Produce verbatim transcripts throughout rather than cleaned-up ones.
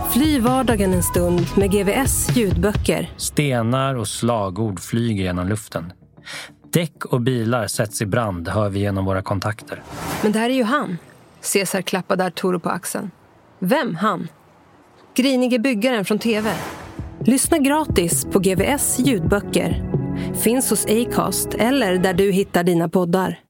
Fly vardagen en stund med G V S ljudböcker. Stenar och slagord flyger genom luften. Däck och bilar sätts i brand, hör vi genom våra kontakter. Men det här är ju han. Cesar klappade Arturo på axeln. Vem han? Grinige byggaren från tv. Lyssna gratis på G V S ljudböcker. Finns hos Acast eller där du hittar dina poddar.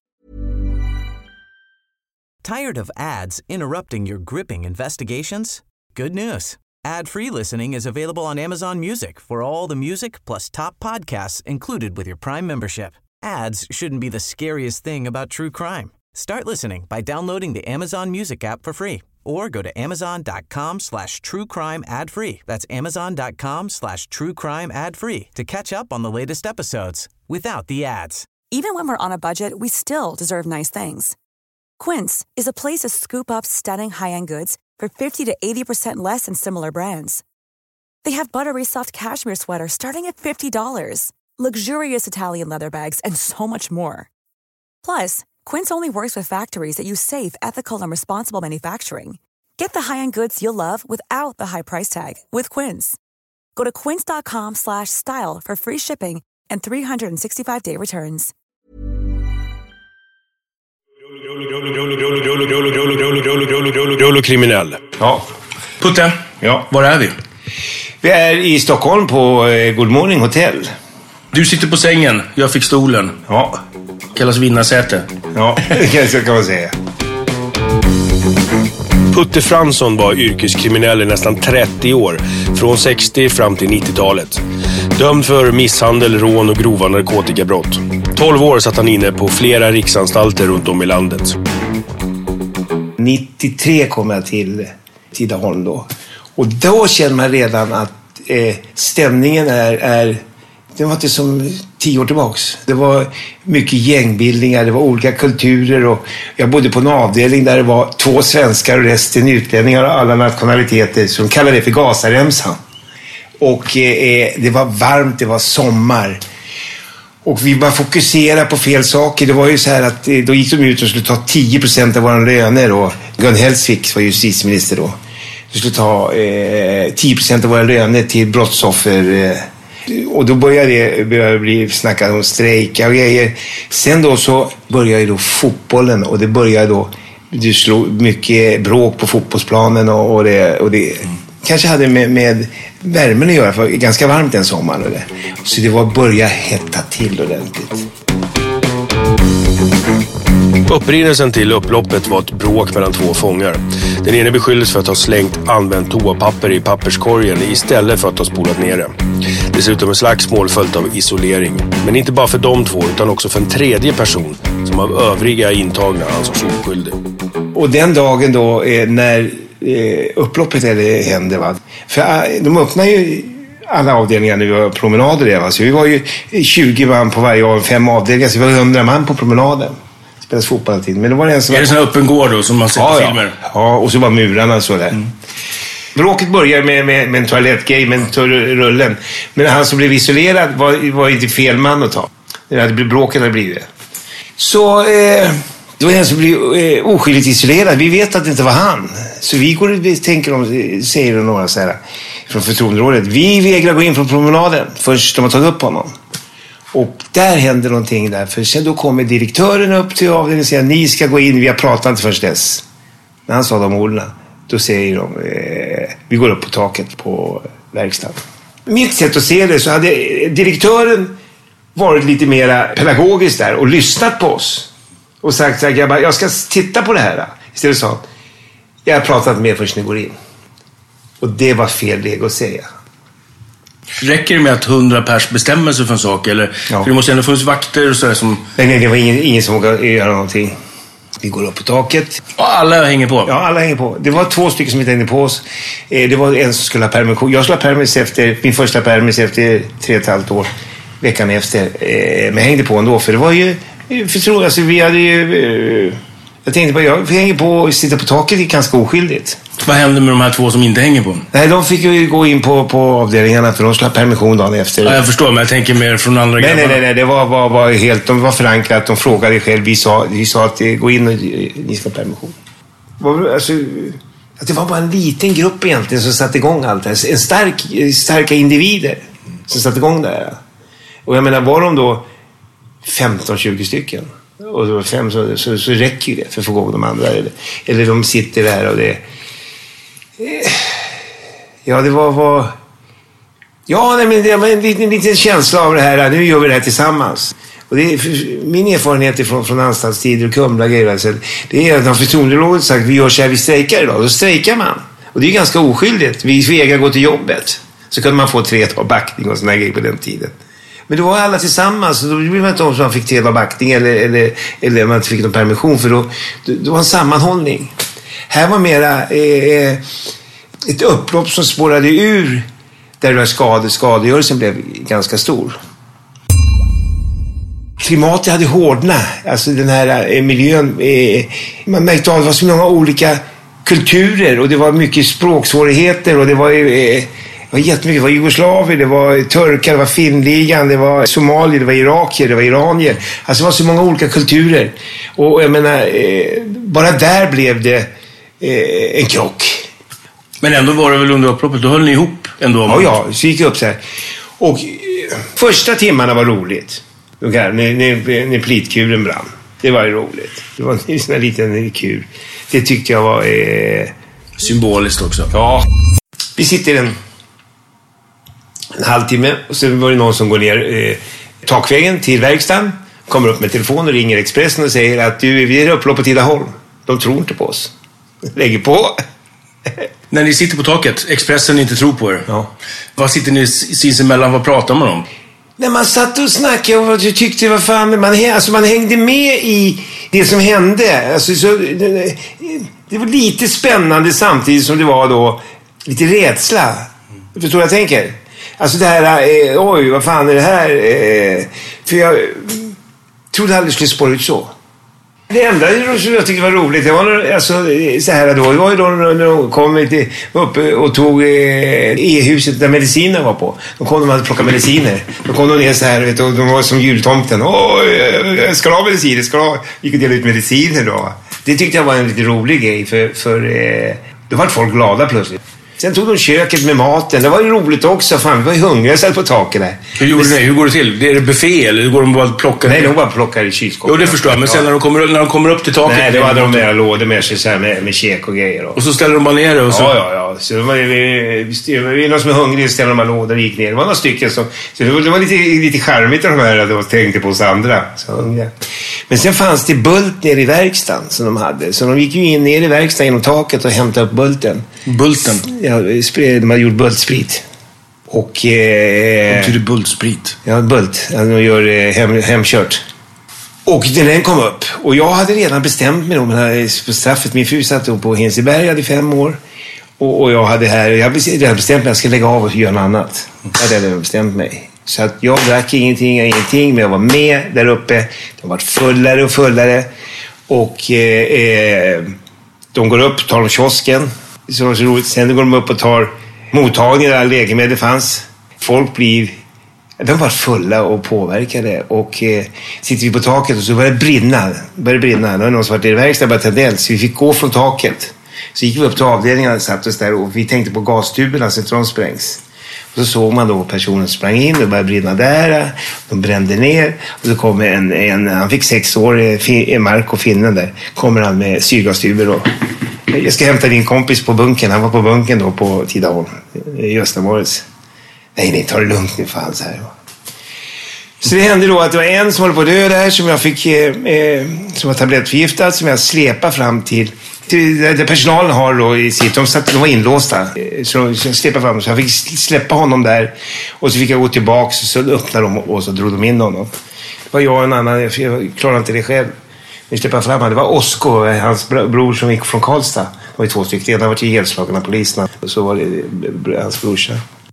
Tired of ads interrupting your gripping investigations? Good news. Ad-free listening is available on Amazon Music for all the music plus top podcasts included with your Prime membership. Ads shouldn't be the scariest thing about true crime. Start listening by downloading the Amazon Music app for free or go to amazon.com slash true crime ad free. That's amazon.com slash true crime ad free to catch up on the latest episodes without the ads. Even when we're on a budget, we still deserve nice things. Quince is a place to scoop up stunning high-end goods for fifty to eighty percent less than similar brands. They have buttery soft cashmere sweaters starting at fifty dollars, luxurious Italian leather bags, and so much more. Plus, Quince only works with factories that use safe, ethical, and responsible manufacturing. Get the high-end goods you'll love without the high price tag with Quince. Go to quince.com slash style for free shipping and three sixty-five day returns. Rullo kriminell. Ja. Putte, Ja. var är vi? Vi är i Stockholm på eh, Good Morning Hotel. Du sitter på sängen, jag fick stolen. Ja. Kallas vinnarsäte. Ja, det kan man säga. Putte Fransson var yrkeskriminell i nästan trettio år, från sextio fram till nittiotalet. Dömd för misshandel, rån och grova narkotikabrott. tolv år satt han inne på flera riksanstalter runt om i landet. nittiotre kom jag till Tidaholm då. Och då känner man redan att eh, stämningen är, är... Det var inte som tio år tillbaks. Det var mycket gängbildningar, det var olika kulturer och jag bodde på en avdelning där det var två svenskar och resten utlänningar och alla nationaliteter som kallade det för Gazaremsan. Och eh, det var varmt, det var sommar. Och vi bara fokuserade på fel saker. Det var ju så här att eh, då gick de ut och skulle ta tio procent av våra löner och Gun Hellsvik var justitieminister då. De skulle ta eh, tio procent av våra löner till brottsoffer. Eh, och då började det började bli snacka om strejka och grejer. Sen då så började då fotbollen och det började då du slog mycket bråk på fotbollsplanen och, och det, och det kanske hade med, med värmen att göra, för det var ganska varmt den sommaren. Och det. Så det var börja hetta till ordentligt. Upprinnelsen till upploppet var ett bråk mellan två fångar. Den ene beskylldes för att ha slängt använt toapapper i papperskorgen istället för att ha spolat ner det. Dessutom en slagsmål följt av isolering. Men inte bara för de två utan också för en tredje person som av övriga intagna ansågs oskyldig. Och den dagen då eh, när eh, upploppet eller hände, va? För eh, de öppnar ju alla avdelningar när vi var promenader där, va? Så vi var ju tjugo man på varje av fem avdelningar, så vi var hundra man på promenaden. Spelas fotboll alltid. Men det var en som är det sån här öppen gård då som man ser ja, på ja. filmer? Ja, och så var murarna så där. Mm. Bråket började med, med, med en toalettgrej, med rullen. Men han som blev isolerad var, var inte fel man att ta. Det hade blivit bråket hade blivit. Så eh, det var en som blev eh, oskyldigt isolerad. Vi vet att det inte var han. Så vi går och tänker om, säger de några så här från förtroenderådet. Vi vägrar gå in från promenaden först de har tagit upp honom. Och där händer någonting där. För sen då kommer direktören upp till avdelningen och säger ni ska gå in, vi har pratat inte först dess. När han sa de orden, då säger de eh, vi går upp på taket på verkstaden. Mitt sätt att se det så hade direktören varit lite mer pedagogisk där och lyssnat på oss. Och sagt så här, grabbar, jag ska titta på det här. Istället sa han, jag har pratat med först när ni går in. Och det var fel läge att säga. Räcker det med att hundra pers bestämmer sig för en sak? Eller? Ja. För det måste ändå finnas vakter och sådär som... Nej, nej, det var ingen, ingen som vågade göra någonting. Vi går upp på taket. Och alla hänger på? Ja, alla hänger på. Det var två stycken som inte hängde på oss. Det var en som skulle ha permission. Jag skulle ha permis efter, min första permis efter tre och ett halvt år. Veckan efter. Men jag hängde på ändå. För det var ju... Förstår, alltså vi hade ju... Jag tänkte bara, jag hänger på och sitta på taket, det är ganska oskyldigt. Vad hände med de här två som inte hänger på? Nej, de fick ju gå in på, på avdelningarna för de skulle ha permission dagen efter. Ja, jag förstår, men jag tänker mer från andra nej, nej, nej, nej, det var, var, var helt, de var förankrat, de frågade själv, vi sa, vi sa att gå in och ni ska ha permission. Alltså, Att det var bara en liten grupp egentligen som satte igång allt det här. En stark, starka individer som satte igång det här. Och jag menar, var de då femton tjugo stycken och det var fem så, så, så räcker ju det för att få igång de andra. Eller, eller de sitter där och det... Ja, det var... var ja, nej, men det var en liten, en liten känsla av det här. Nu gör vi det här tillsammans. Och det är, min erfarenhet från, från anstaltstider och Kumla grejer, alltså, det är att de förtroenderådet sagt vi gör så här, vi strejkar idag. Då strejkar man. Och det är ganska oskyldigt. Vi vägrar gå till jobbet. Så kunde man få tre dagar backning och såna grejer på den tiden. Men det var alla tillsammans. Och då blev man inte om så man fick tre dagar backning eller, eller, eller man inte fick någon permission. För då, det var en sammanhållning. Här var mera eh, ett upplopp som spårade ur där det var skade, skadegörelsen blev ganska stor. Klimatet hade hårdnat. Alltså den här eh, miljön. Eh, man märkte att det var så många olika kulturer. Och det var mycket språksvårigheter. Och det var, eh, det var jättemycket. Det var jugoslaver, det var turkar, det var finligan, det var somalier, det var irakier, det var iranier. Alltså det var så många olika kulturer. Och jag menar, eh, bara där blev det eh, en krock. Men ändå var det väl under upploppet, då höll ni ihop ändå? Ja, ja, så gick jag upp så här. Och eh, första timmarna var roligt. När, när, när plitkuren brann. Det var ju roligt. Det var en sån här liten kur. Det tyckte jag var... Eh... symboliskt också. Ja. Vi sitter en, en halvtimme och så var det någon som går ner eh, takvägen till verkstaden. Kommer upp med telefon och ringer Expressen och säger att du, vi är upplopp på Tidaholm. De tror inte på oss. Lägger på. När ni sitter på taket, Expressen inte tror på er. Ja. Vad sitter ni sinsemellan, vad pratar man om? När man satt och snackade och vad du tyckte, vad fan, man, alltså man hängde med i det som hände. Alltså, så, det, det var lite spännande samtidigt som det var då lite rädsla. Du förstår vad jag tänker? Alltså det här, eh, oj, vad fan är det här? Eh, för jag trodde aldrig skulle spåra ut så. Det enda som jag tyckte var roligt, det var alltså, så här då, det var ju då när de kom upp och tog E-huset där mediciner var på. De kom de hade plockat mediciner. De kom de ner så här, vet du, och de var som jultomten. Åh, jag ska ha mediciner, ska ha. Gick och delade ut mediciner då. Det tyckte jag var en lite rolig grej, för, för eh, då var folk glada plötsligt. Sen tog de köket med maten. Det var ju roligt också. Fan, vi var ju hungriga så på taket där. Hur gjorde ni? Hur går det till? Det är det buffé eller hur går de bara att plocka? Nej, de bara plockar i kylskåpet. Jo, det förstår jag. Men sen när de kommer, när de kommer upp till taket... Nej, det var de där lådor med sig så här med, med käk och grejer. Och, och så ställer de bara ner det och så... Ja, ja, ja. Så det var vi någon som är hungrig ställer de här lådor och gick ner. Det var några stycken som... Så det var, det var lite, lite charmigt av de här att de tänkte på oss andra. Så hungriga. Men sen fanns det bult ner i verkstaden som de hade. Så de gick ju in ner i verkstaden genom taket och hämtade upp bulten. Bulten? Ja, de hade gjort bultsprit. Och... Eh, Vad betyder bultsprit? Ja, bult. De gör eh, hem, hemkört. Och den kom upp. Och jag hade redan bestämt mig om på straffet. Min fru satt då på Hinseberg, hade fem år. Och, och jag hade här... Jag hade redan bestämt mig att jag ska lägga av och göra något annat. Jag hade redan bestämt mig. Så att jag drack ingenting, ingenting. Men jag var med där uppe. De var fullare och fullare. Och eh, de går upp, tar de kiosken. Så var det så roligt. Sen går de upp och tar mottagningen där läkemedel fanns. Folk blir... De var fulla och påverkade. Och eh, sitter vi på taket och så började det brinna. Började brinna. Det var någon som var i verkstaden bara tändeld. Så vi fick gå från taket. Så gick vi upp till avdelningen och satt oss där. Och vi tänkte på gastuberna så att de sprängs. Och så såg man då personen sprang in och började brinna där. De brände ner. Och så kom en, en han fick sex år, en Mark och finnen där. Kommer han med syrgastuber och... Jag ska hämta din kompis på bunken. Han var på bunken då på Tidaholm. I Östermorets. Nej, nej, ta det lugnt nu fan så här. Så det hände då att det var en som håller på att dö där som jag fick, eh, som var tablettförgiftad, som jag släpade fram till, till där personalen har då i sitt, de, satt, de var inlåsta. Så, så jag släpade fram, så jag fick släppa honom där. Och så fick jag gå tillbaka, så öppnade de och så drog de in honom. Det var jag och en annan, jag klarade inte det själv. Vi släppade fram honom. Det var Osko, hans bror som gick från Karlstad. Det var ju två stycken, han var till helslagen av poliserna. Och så var det hans brorsa.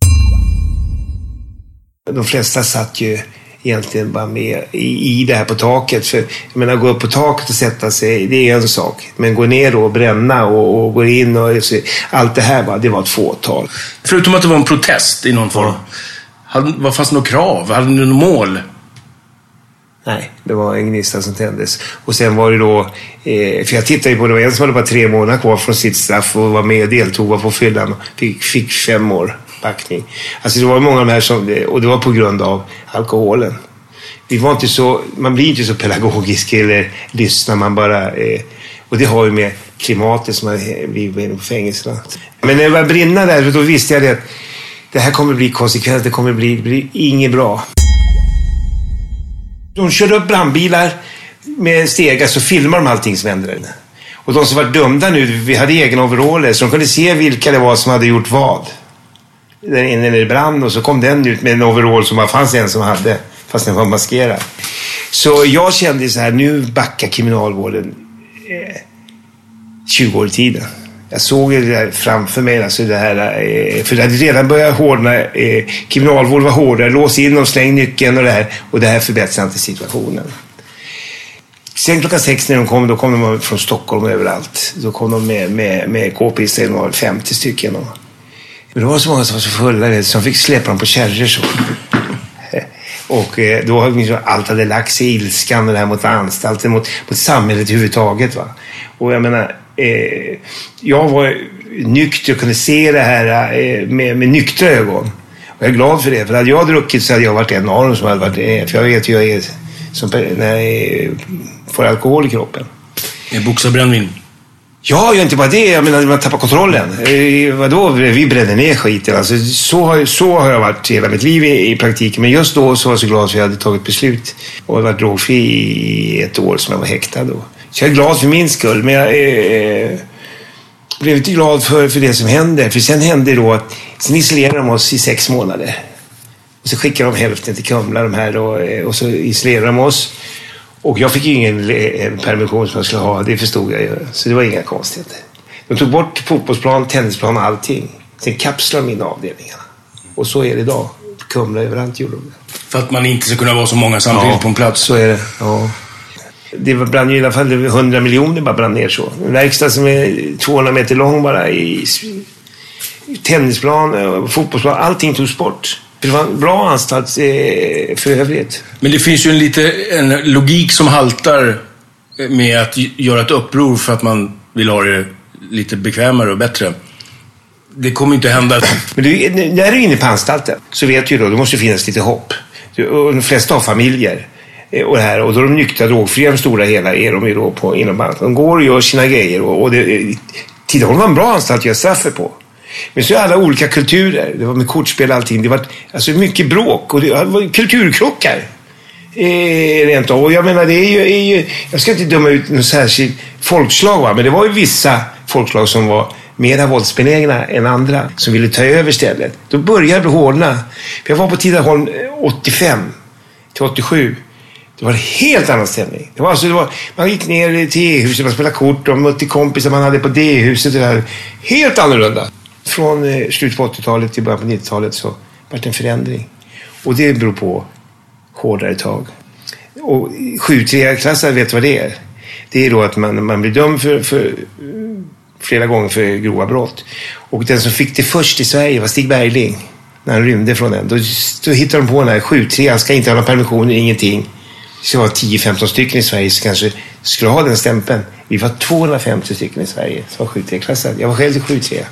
De flesta satt ju egentligen bara med i, i det här på taket. För jag menar, gå upp på taket och sätta sig, det är en sak. Men gå ner och bränna och, och gå in och så, allt det här var, det var ett fåtal. Förutom att det var en protest i någon form. Ja. Hade, vad fanns det några krav? Hade ni något mål? Nej, det var en gnista som tändes. Och sen var det då, eh, för jag tittade ju på det, var en som hade bara tre månader kvar från sitt straff och var med och deltog, var på fyllan och fick, fick fem år backning. Alltså det var många av de här som, och det var på grund av alkoholen. Vi var inte så, man blir inte så pedagogisk eller lyssnar man bara, eh, och det har ju med klimatet som är vid fängelserna. Men när jag var brinna där, då visste jag det att det här kommer bli konsekvent, det kommer bli, bli inget bra. De körde upp brandbilar med stegar, så filmar de allting som händer. Och de som var dömda nu, vi hade egna overaller så de kunde se vilka det var som hade gjort vad. Där inne när det brann, och så kom den ut med en overall som bara fanns en som hade, fast den var maskerad. Så jag kände så här, nu backar kriminalvården eh, tjugo år i tiden. Jag såg det där framför mig, alltså det här, eh, för det hade redan börjat hårdna, eh, kriminalvård var hårdare, lås in och släng nyckeln och det här, och det här förbättrade inte situationen. Sen klockan sex när de kom, då kom de från Stockholm och överallt. Då kom de med, med, med k-pister, var femtio stycken. Och, men det var så många som var så fulla så de fick släppa dem på kärror så. Och eh, då har liksom allt hade lagt sig, ilskan och det här mot anstalten, mot, mot samhället överhuvudtaget, va. Och jag menar, eh, jag var nykter och kunde se det här eh, med, med nyktra ögon. Och jag är glad för det, för hade jag druckit så hade jag varit en av dem som hade varit, eh, för jag vet ju jag är som när jag får alkohol i kroppen. Är boxarbrännvin? Ja, jag inte bara det. Jag menar, man tappar kontrollen. Eh, vadå? Vi bränner ner skiten. Alltså, så, har, så har jag varit hela mitt liv i, i praktiken. Men just då så var jag så glad att jag hade tagit beslut. Och varit drogfri i ett år som jag var häktad då. Så jag är glad för min skull. Men jag eh, blev inte glad för, för det som hände. För sen hände då att sen isolerade de oss i sex månader. Och så skickade de hälften till Kumla de här. Och, och så isolerade de oss. Och jag fick ju ingen permission som jag skulle ha, det förstod jag ju. Så det var inga konstigheter. De tog bort fotbollsplan, tennisplan och allting. Sen kapslade de in avdelningarna. Och så är det idag. Kumla överallt gjorde de det. För att man inte ska kunna vara så många samtidigt ja, på en plats. Så är det, ja. Det brann ju i alla fall hundra miljoner bara brann ner så. En verkstad som är tvåhundra meter lång bara i tennisplan, fotbollsplan, allting togs bort. Det var en bra anstalt för övrigt. Men det finns ju en, lite, en logik som haltar med att göra ett uppror för att man vill ha det lite bekvämare och bättre. Det kommer inte hända. Men du, när du är inne på anstalten så vet du då, det måste finnas lite hopp. Och de flesta har familjer. Och, det här, och då är de nyktra, drogfria, de stora hela är de ju då på, inom banken. De går och gör sina grejer. Och, och det, Tidaholm var en bra anstalt att göra straffet på. Men så är alla olika kulturer. Det var med kortspel och allting. Det var alltså mycket bråk. Och det var kulturkrockar. Eh, rent av. Och jag menar, det är ju, är ju... Jag ska inte döma ut någon särskild folkslag, va? Men det var ju vissa folkslag som var mera våldsbenägna än andra. Som ville ta över stället. Då började det hårdna. Jag var på Tidaholm åttiofem till åttiosju. Det var en helt annan stämning. Det var alltså, det var, man gick ner till E-huset, man spelade kort och mötte kompisar man hade på D-huset. Det där. Helt annorlunda. Från eh, slutet på åttiotalet till början på nittiotalet så var det en förändring. Och det beror på hårdare tag. Och sju tre-klassare vet vad det är. Det är då att man, man blir dömd för, för flera gånger för grova brott. Och den som fick det först i Sverige var Stig Bergling. När han rymde från den. Då, då hittade de på den här sju tre. Han ska inte ha någon permission, ingenting. Det ska vara tio femton stycken i Sverige som kanske skulle ha den stämpeln. Vi var tvåhundrafemtio stycken i Sverige som var sju tre-klassare. Jag var själv till sju tre.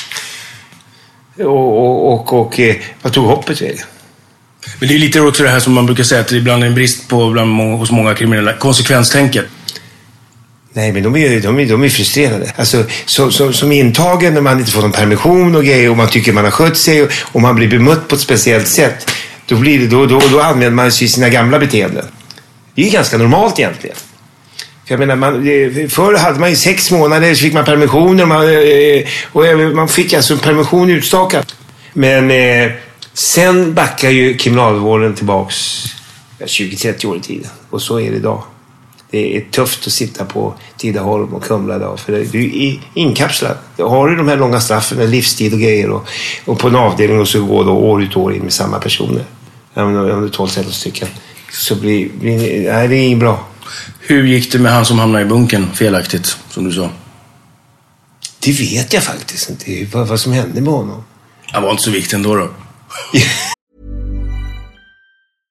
Och, och, och, och vad tog hoppet vägen? Men det är lite också det här som man brukar säga att det ibland är en brist på bland, hos många kriminella. Konsekvenstänket. Nej, men de är, de är, de är frustrerade. Alltså, så, så, som intagen när man inte får någon permission och grejer och man tycker man har skött sig och, och man blir bemött på ett speciellt sätt. Då, blir det, då, då, då använder man sig sina gamla beteenden. Det är ganska normalt egentligen. För jag menar, man, förr hade man ju sex månader så fick man permissioner och man, och man fick alltså permission utstakad. Men eh, sen backar ju kriminalvården tillbaks tjugo trettio år i tiden. Och så är det idag. Det är tufft att sitta på Tidaholm och Kumla idag. För du är inkapslad. Har du de här långa straffen, livstid och grejer. Och, och på en avdelning och så går då år ut år in med samma personer. Om du tolv tretton stycken. Så blir, blir nej, det är inget bra. Hur gick det med han som hamnade i bunken felaktigt, som du sa? Det vet jag faktiskt inte. Vad, vad som hände med honom. Han var inte så viktig ändå då.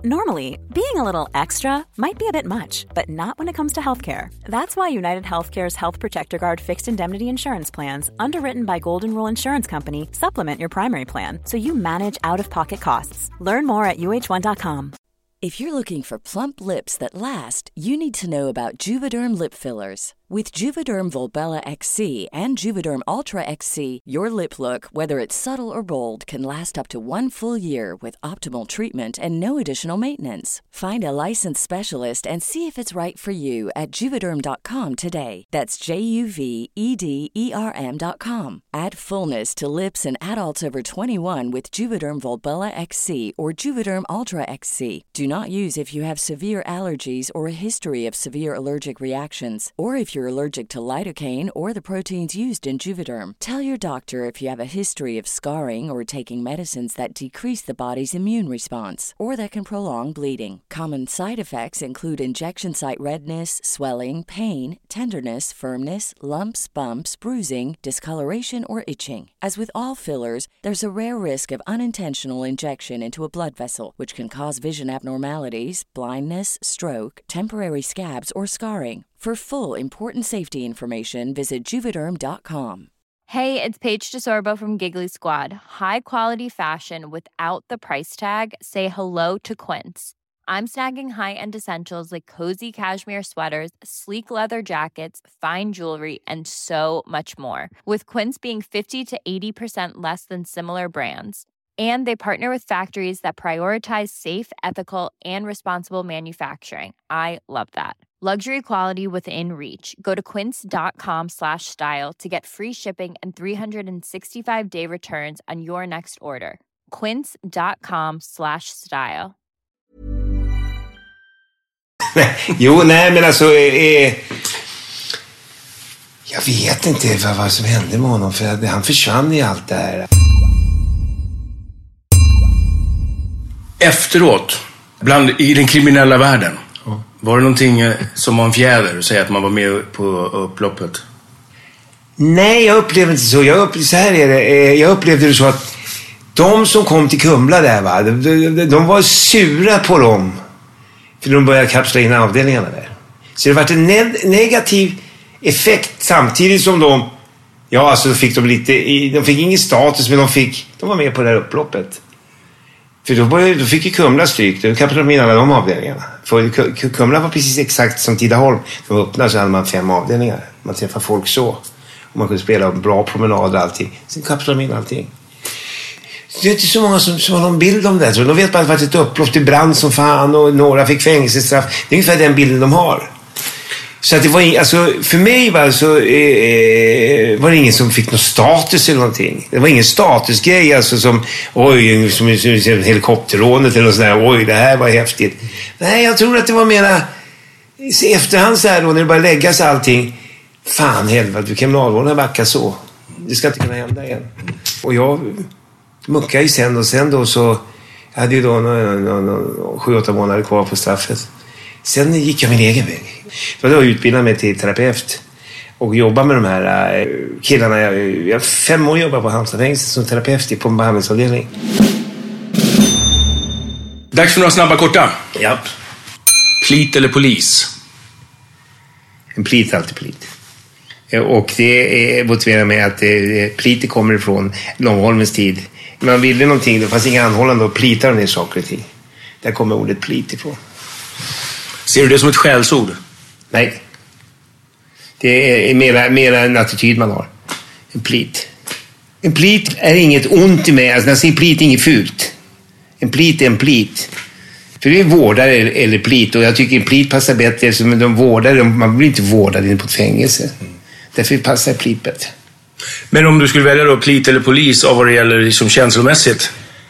Normally, being a little extra might be a bit much, but not when it comes to healthcare. That's why United Healthcare's Health Protector Guard fixed indemnity insurance plans, underwritten by Golden Rule Insurance Company, supplement your primary plan so you manage out-of-pocket costs. Learn more at U H one dot com. If you're looking for plump lips that last, you need to know about Juvederm lip fillers. With Juvederm Volbella X C and Juvederm Ultra X C, your lip look, whether it's subtle or bold, can last up to one full year with optimal treatment and no additional maintenance. Find a licensed specialist and see if it's right for you at juvederm dot com today. That's J U V E D E R M dot com. Add fullness to lips in adults over twenty-one with Juvederm Volbella X C or Juvederm Ultra X C. Do not use if you have severe allergies or a history of severe allergic reactions, or if you're allergic to lidocaine or the proteins used in Juvederm. Tell your doctor if you have a history of scarring or taking medicines that decrease the body's immune response or that can prolong bleeding. Common side effects include injection site redness, swelling, pain, tenderness, firmness, lumps, bumps, bruising, discoloration, or itching. As with all fillers, there's a rare risk of unintentional injection into a blood vessel, which can cause vision abnormalities, blindness, stroke, temporary scabs, or scarring. For full, important safety information, visit Juvederm dot com. Hey, it's Paige DeSorbo from Giggly Squad. High quality fashion without the price tag. Say hello to Quince. I'm snagging high-end essentials like cozy cashmere sweaters, sleek leather jackets, fine jewelry, and so much more. With Quince being fifty to eighty percent less than similar brands. And they partner with factories that prioritize safe, ethical, and responsible manufacturing. I love that. Luxury quality within reach. Go to quince dot com slash style to get free shipping and three sixty-five day returns on your next order. quince dot com slash style. Jo, nej men alltså eh, jag vet inte vad, vad som hände med honom, för han försvann i allt det här. Efteråt, bland, i den kriminella världen, ja. Var det någonting som var en fjäder att säga att man var med på upploppet? Nej, jag upplevde inte så. Jag upplevde, så här är det. Jag upplevde det så att de som kom till Kumla där, va, de, de, de var sura på dem. För de började kapsla in avdelningarna där. Så det var en ne- negativ effekt samtidigt som de, ja alltså fick de lite, de fick ingen status, men de fick, de var med på det här upploppet. För då, började, då fick ju Kumla stryk. Då kapslade de in alla de avdelningarna. För Kumla var precis exakt som Tidaholm. De öppnade så hade man fem avdelningar. Man träffade folk så. Och man kunde spela bra promenader och allting. Sen kapslade de in allting. Det är inte så många som, som har någon bild om det. Så de vet bara att det var ett upplopp till brand som fan. Och några fick fängelsestraff. Det är ungefär den bilden de har. Så att det var in, alltså, för mig var, så, eh, var det ingen som fick någon status eller någonting. Det var ingen statusgrej alltså, som oj, som, som, som helikopterrånet eller något sånt där. Oj, det här var häftigt. Nej, jag tror att det var mera i efterhand så här då, när det bara läggas allting. Fan helvete, kriminalvården har backat så. Det ska inte kunna hända igen. Och jag muckade ju sen och sen då så jag hade ju då någon, någon, någon, sju, åtta månader kvar på straffet. Sen gick jag min egen väg. Då hade jag utbildat mig till terapeut och jobbade med de här killarna. Jag, jag fem år jobbade på Halmstadfängelset som terapeut på en behandlingsavdelning. Dags för några snabba korta. Ja. Plit eller polis? En plit är alltid plit. Och det är motiverat med att plitet kommer ifrån Långholmens tid. Man ville någonting, det fanns inga anhållande och plitar om det saker och ting. Där kommer ordet plit ifrån. Ser du det som ett skällsord? Nej. Det är mera, mera en attityd man har. En plit. En plit är inget ont i mig. Alltså när jag säger plit är inget fult. En plit är en plit. För det är vårdare eller plit. Och jag tycker en plit passar bättre eftersom de vårdare, man blir inte vårdad inne på ett fängelse. Mm. Därför passar plit bättre. Men om du skulle välja då plit eller polis av vad det gäller liksom känslomässigt?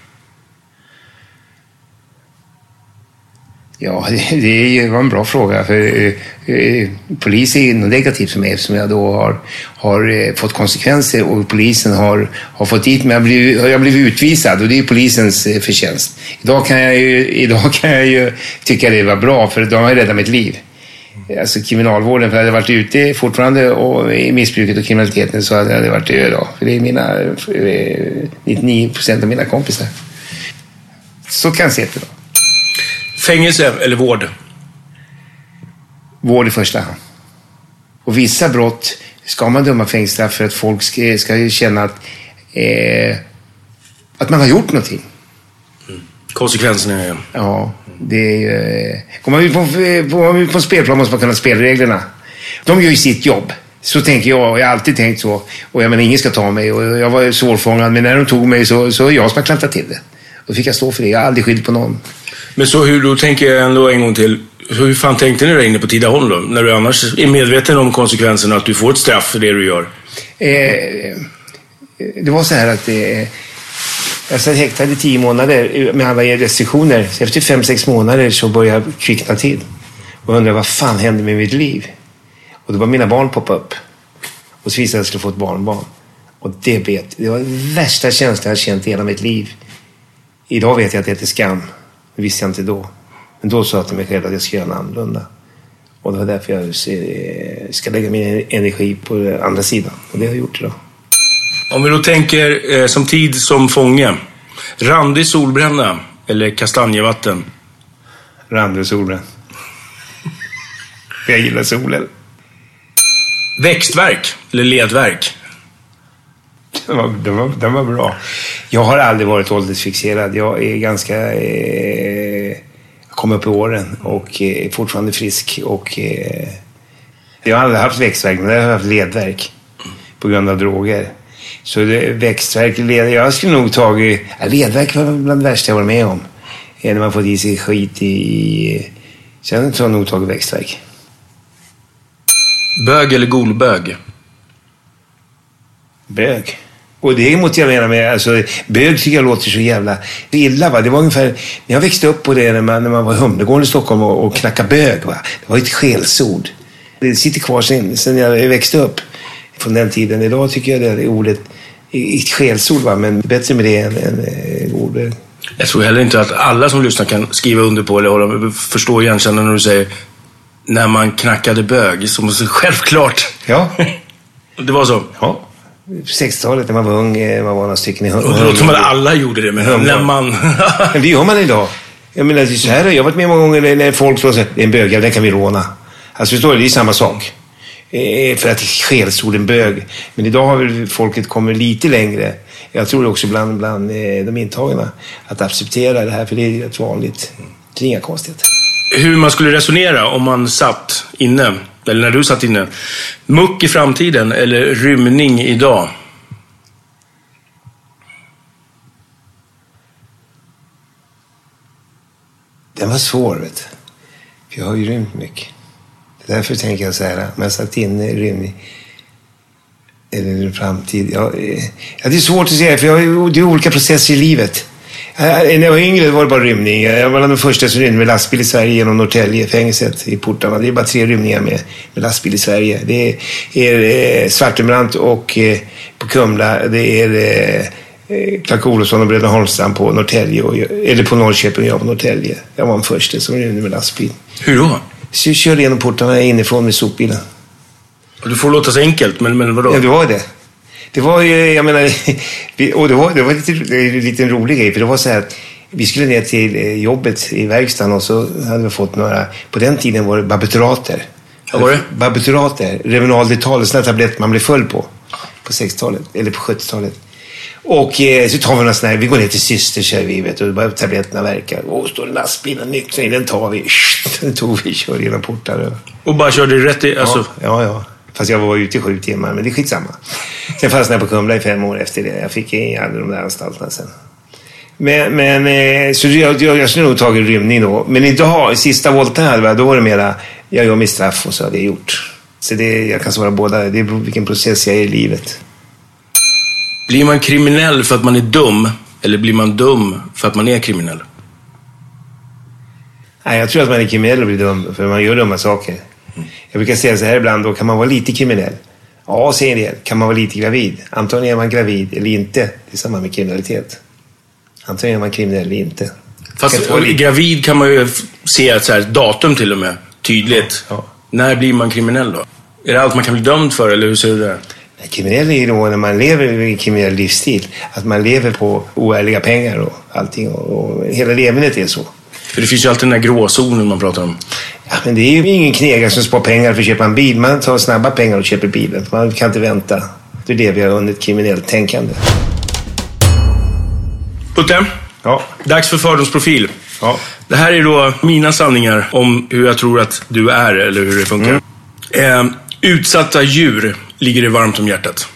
Ja, det, det var en bra fråga. För, eh, eh, polis är något negativt för mig eftersom jag då har, har eh, fått konsekvenser och polisen har, har fått dit mig. Jag har blivit, jag har blivit utvisad och det är polisens eh, förtjänst. Idag kan, jag ju, idag kan jag ju tycka det var bra för de har räddat mitt liv. Alltså kriminalvården, för jag hade varit ute fortfarande och i missbruket och kriminaliteten så hade jag varit död då. För det är mina eh, nittionio procent av mina kompisar. Så kan jag se det då. Fängelse eller vård? Vård i första hand. Och vissa brott ska man döma fängelsestraff för att folk ska, ska känna att, eh, att man har gjort någonting. Mm. Konsekvenserna är... Ja, det är... Eh, kommer man ut på, på, på en spelplan måste man kunna spelreglerna. De gör ju sitt jobb. Så tänker jag, jag har alltid tänkt så. Och jag menar, ingen ska ta mig. Och jag var svårfångad, men när de tog mig så, så jag som har klantat till det. Då fick jag stå för det. Jag har aldrig skydd på någon. Men så hur, då tänker jag ändå en gång till. Hur fan tänkte ni där inne på Tidaholm då? När du annars är medveten om konsekvenserna att du får ett straff för det du gör. Eh, det var så här att eh, jag satt häktad i tio månader med alla restriktioner. Så efter fem, sex månader så började jag kvickna till. Och undrade vad fan hände med mitt liv? Och då var mina barn poppa upp. Och så visade jag att jag skulle få ett barnbarn. Och det bet. Det var den värsta känslan jag känt i hela mitt liv. Idag vet jag att det heter skam. Det visste jag inte då. Men då sa jag till mig själv att jag ska göra en annorlunda. Och det var därför jag ska lägga min energi på andra sidan. Och det har jag gjort idag. Om vi då tänker eh, som tid som fånge. Randig solbränna eller kastanjevatten? Randig solbränna. Jag gillar solen. Växtverk eller ledverk? Den var, den, var, den var bra. Jag har aldrig varit åldersfixerad. Jag är ganska... Eh, jag kom upp i åren och är fortfarande frisk. Och, eh, jag har aldrig haft växtverk, men jag har haft ledverk på grund av droger. Så det, växtverk, led, jag skulle nog tagit... Ja, ledverk var bland det värsta jag var med om. När man får i sig skit i... Sen tror jag nog tagit växtverk. Bög eller golbög? Bög. Och det är mot jag menar med, alltså, bög tycker jag låter så jävla illa, va. Det var ungefär, när jag växte upp på det när man, när man var i Humlegården i Stockholm och, och knackade bög, va. Det var ett skällsord. Det sitter kvar sen, sen jag växte upp från den tiden. Idag tycker jag det är ordet ett skällsord, va. Men bättre med det än, än äh, golbög. Jag tror heller inte att alla som lyssnar kan skriva under på eller hålla, förstå igenkännande när du säger när man knackade bög, som självklart. Ja. Det var så? Ja. På sextiotalet när man var ung, man var några stycken i hum- det låter som att alla gjorde det, men när man... Men det gör man idag. Jag menar, så här, jag har varit med många gånger när folk slår sig, det är en bög, den kan vi råna. Alltså förstår du, det är samma sak. Eh, för att det skällsord en bög. Men idag har väl folket kommit lite längre. Jag tror också bland, bland eh, de intagna att acceptera det här, för det är rätt vanligt. Det är inga konstigheter. Hur man skulle resonera om man satt inne, eller när du satt inne. Muck i framtiden eller rymning idag? Den var svår, vet du. För jag har ju rymt mycket. Därför tänker jag så här, om jag satt inne i rymning eller i framtid. Ja, ja, det är svårt att säga, för jag har, det är olika processer i livet. När jag var yngre var det bara rymning. Jag var den första som rymde med lastbil i Sverige genom Norrtälje, fängelset i portarna. Det är bara tre rymningar med, med lastbil i Sverige. Det är, är Svartenbrandt och eh, på Kumla. Det är eh, Clark Olofsson och Bröderna Holmstrand på Norrtälje. Och, eller på Norrköping och jag på Norrtälje. Jag var den första som rymde med lastbil. Hur då? Så jag körde genom portarna inifrån med sopbilen. Du får låta så enkelt, men, men vadå? Ja, det var det. Det var ju, jag menar, och det var, det var lite, lite en rolig grej, för det var så här att vi skulle ner till jobbet i verkstaden och så hade vi fått några, på den tiden var det barbiturater. Vad var det? Barbiturater, Revenal-Detal, sådana tabletter man blev full på, på sextiotalet, eller på sjuttiotalet. Och eh, så tar vi några sådana här, vi går ner till syster, kör vi, vet du, bara tabletterna verkar. Och står lastbilen nykter, den tar vi, den tog vi, kör genom portar. Och bara körde rätt i, alltså... Ja, ja, ja. Fast jag var ute i sju timmar, men det är skitsamma. Sen fastnade jag på Kumla i fem år efter det. Jag fick i alla de där anstalterna sen. Men, men så jag, jag, jag skulle nog tagit rymning då. Men idag, sista volten hade då var det mera, jag gör mitt straff och så hade jag gjort. Så det, jag kan svara båda, det är vilken process jag är i livet. Blir man kriminell för att man är dum? Eller blir man dum för att man är kriminell? Nej, jag tror att man är kriminell och blir dum för man gör dumma saker. Jag brukar säga så här ibland, då kan man vara lite kriminell. Ja, säger en del. Kan man vara lite gravid? Antagligen är man gravid eller inte. Det är samma med kriminalitet. Antagligen är man kriminell eller inte. Fast gravid kan man ju se ett så här datum till och med. Tydligt. Ja, ja. När blir man kriminell då? Är det allt man kan bli dömd för eller hur ser det där? Nej, kriminell är ju då när man lever i en kriminell livsstil. Att man lever på oärliga pengar och allting. Och, och hela levandet är så. För det finns ju alltid den här gråzonen man pratar om. Ja, men det är ju ingen knegare som spar pengar för att köpa en bil. Man tar snabba pengar och köper bilen. Man kan inte vänta. Det är det vi har under ett kriminellt tänkande. Putte, ja. Dags för fördomsprofil. Ja. Det här är då mina sanningar om hur jag tror att du är eller hur det funkar. Mm. Eh, utsatta djur ligger det varmt om hjärtat.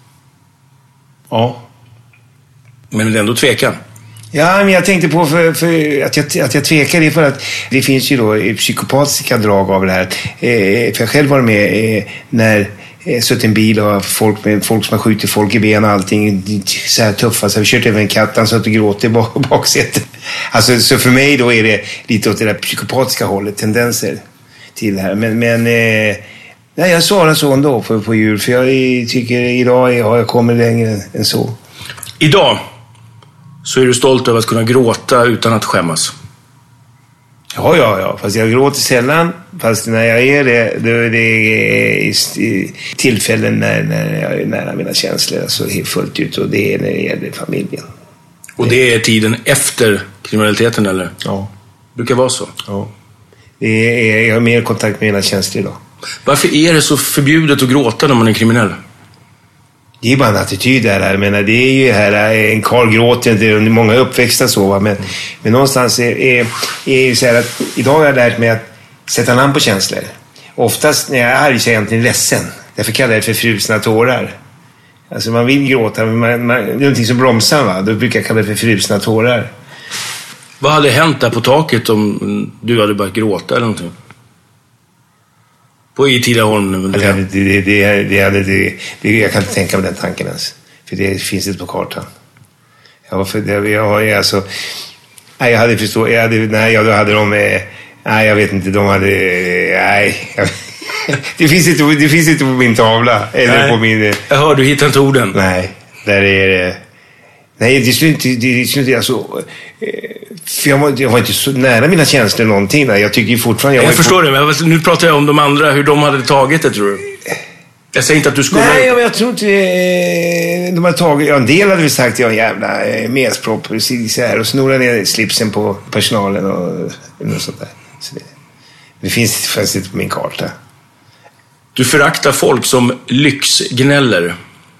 Ja. Men det är ändå tvekan. Ja, men jag tänkte på för, för att, jag, att jag tvekar det för att det finns ju då psykopatiska drag av det här. Eh, för jag själv var med eh, när eh, suttit en bil och folk, med, folk som har skjutit folk i ben och allting så här tuffa. Så vi kört över en katt, han satt och gråter i bak, baksätet. Alltså, så för mig då är det lite åt det där psykopatiska hållet, tendenser till det här. Men, men eh, nej, jag svarar så ändå på, på djur. För jag tycker idag har jag kommit längre än så. Idag så är du stolt över att kunna gråta utan att skämmas. Ja, ja, ja. Fast jag gråter sällan. Fast när jag är det, då är det i tillfällen när, när jag är nära mina känslor. Alltså helt fullt ut. Och det är när det gäller familjen. Och det är tiden efter kriminaliteten, eller? Ja. Det brukar vara så? Ja. Det är, jag har mer kontakt med mina känslor idag. Varför är det så förbjudet att gråta när man är kriminell? Det är bara en attityd där. här. Men det är ju här, en karl gråter inte, många är uppväxta så. Va? Men, mm. men någonstans är, är, är ju så här att idag har jag lärt mig att sätta namn på känslor. Oftast när jag är arg så är jag egentligen ledsen. Därför kallar jag det för frusna tårar. Alltså man vill gråta, men man, man, det är någonting som bromsar, va? Då brukar jag kalla det för frusna tårar. Vad hade hänt där på taket om du hade börjat gråta eller någonting? På i Tidaholm? Det, det, det, det, det, det, det, jag kan inte tänka mig den tanken ens. För det finns inte på kartan. Ja, för det, jag, alltså, nej, jag hade förstått, jag hade, nej, jag, då hade de, nej, jag vet inte, de hade, nej, jag, det, finns inte, det finns inte på min tavla. Eller nej, på min, jag hör, du hittar inte orden. Nej, där är det. Nej, det skulle inte, det skulle inte, alltså, för jag var, jag var inte så nära mina känslor någonting där. Jag tycker ju fortfarande... Jag, jag förstår på... det, men nu pratar jag om de andra, hur de hade tagit det, tror du? Jag säger inte att du skulle... Nej, men jag tror inte de hade tagit... Ja, en del hade vi sagt, ja, jävla mespropp, så här, och snurra ner slipsen på personalen och något sånt där. Så det, det finns faktiskt inte på min karta. Du föraktar folk som lyxgnäller.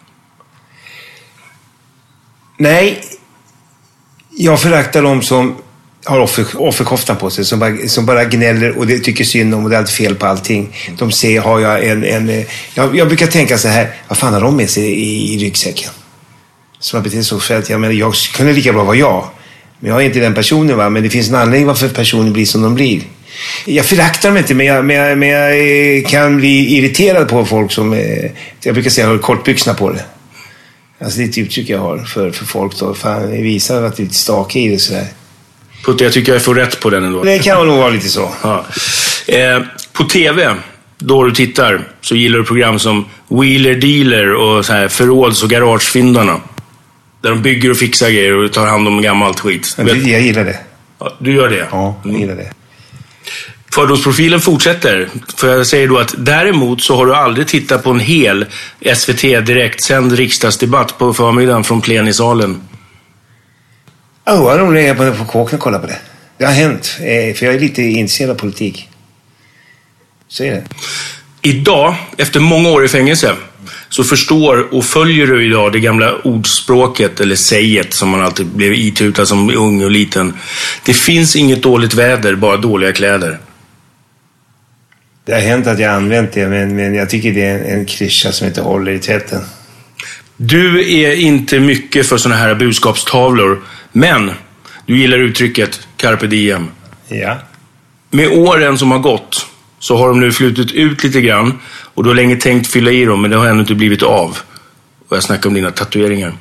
Nej, jag föraktar dem som har offer, offerkoftan på sig, som bara, som bara gnäller och det tycker synd om och det är alltid fel på allting. De ser, har jag en... en jag, jag brukar tänka så här, vad fan har de med sig i, i ryggsäcken? Som har betett så för att jag menar, jag kunde lika bra vara jag. Men jag är inte den personen, va? Men det finns en anledning varför personen blir som de blir. Jag föraktar dem inte, men jag, men jag, men jag kan bli irriterad på folk som... Jag brukar säga, har kortbyxorna på det. Alltså det är ett uttryck jag har för, för folk då. Fan, det visar att det är lite stake i det sådär. Putte, jag tycker jag får rätt på den ändå. Det kan nog vara lite så. Ja. Eh, på tv, då du tittar, så gillar du program som Wheeler Dealer och så här förråds- och garagefyndarna. Där de bygger och fixar grejer och tar hand om gammalt skit. Ja, det, jag gillar det. Ja, du gör det? Ja, jag gillar det. Fördomsprofilen fortsätter. För jag säger då att däremot så har du aldrig tittat på en hel S V T direktsänd riksdagsdebatt på förmiddagen från plenisalen. Ja, oh, jag har nog legat på, på kåken och kollat på det. Det har hänt, för jag är lite intresserad av politik. Så är det. Idag, efter många år i fängelse, så förstår och följer du idag det gamla ordspråket, eller säget som man alltid blev itutad som ung och liten. Det finns inget dåligt väder, bara dåliga kläder. Det har hänt att jag har använt det, men, men jag tycker det är en, en klyscha som inte håller i tvätten. Du är inte mycket för såna här budskapstavlor, men du gillar uttrycket carpe diem. Ja. Med åren som har gått så har de nu flutit ut lite grann och du har länge tänkt fylla i dem, men det har ännu inte blivit av. Och jag snackar om dina tatueringar.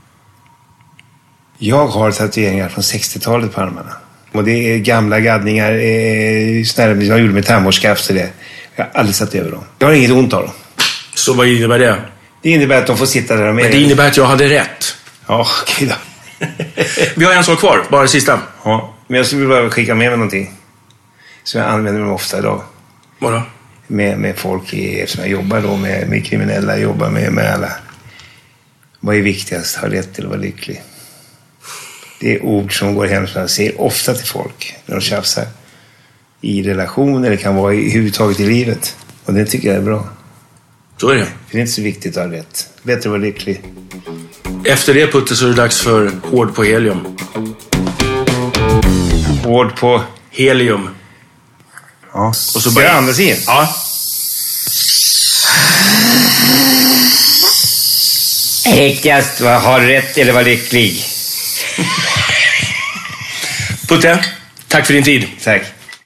Jag har tatueringar från sextiotalet på armarna. Och det är gamla gaddningar, eh, snarare, jag gjorde med tandvårdskaft och det. Jag har aldrig satt över dem. Jag har inget ont av dem. Så vad innebär det? Det innebär att de får sitta där de är. Men det innebär att jag hade rätt. Ja, okej då. Vi har en sak kvar, bara det sista. Ja, men jag skulle bara skicka med mig någonting. Så jag använder mig ofta idag. Vadå? Med, med folk i, eftersom jag jobbar då med, med kriminella, jobbar med, med alla. Vad är viktigast? Ha rätt eller vara lycklig? Det är ord som går hem som jag ser ofta till folk när de tjafsar. I relationer, det kan vara i huvudtaget i livet. Och det tycker jag är bra. Så är det. Det är inte så viktigt att ha rätt. Bättre att vara lycklig. Efter det, Putte, så är det dags för hård på helium. Hård på helium. Ja. Och så ska jag andas in? Ja. Viktigast att ha rätt eller vara lycklig. Putte, tack för din tid. Tack.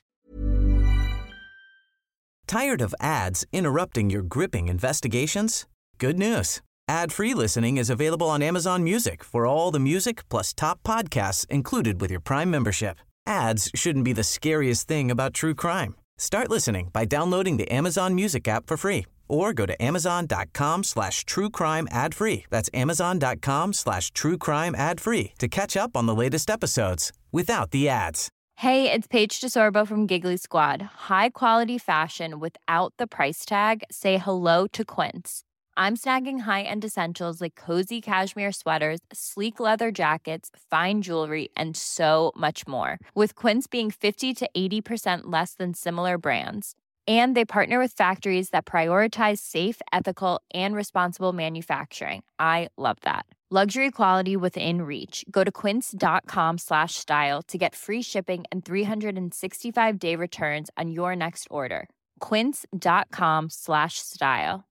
Tired of ads interrupting your gripping investigations? Good news. Ad-free listening is available on Amazon Music for all the music plus top podcasts included with your Prime membership. Ads shouldn't be the scariest thing about true crime. Start listening by downloading the Amazon Music app for free or go to amazon.com slash true crime ad free. That's amazon.com slash true crime ad free to catch up on the latest episodes without the ads. Hey, it's Paige DeSorbo from Giggly Squad. High quality fashion without the price tag. Say hello to Quince. I'm snagging high-end essentials like cozy cashmere sweaters, sleek leather jackets, fine jewelry, and so much more. With Quince being fifty to eighty percent less than similar brands. And they partner with factories that prioritize safe, ethical, and responsible manufacturing. I love that. Luxury quality within reach. Go to quince.com slash style to get free shipping and three sixty-five day returns on your next order. Quince.com slash style.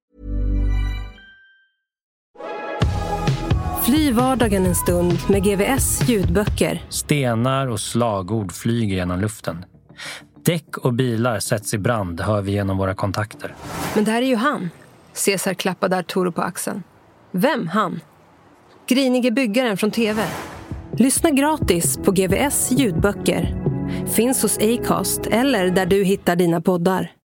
Fly vardagen en stund med G V S ljudböcker. Stenar och slagord flyger genom luften. Däck och bilar sätts i brand, hör vi genom våra kontakter. Men det här är ju han. Caesar klappar där Toro på axeln. Vem han? Grinige byggaren från T V. Lyssna gratis på G V S ljudböcker. Finns hos Acast eller där du hittar dina poddar.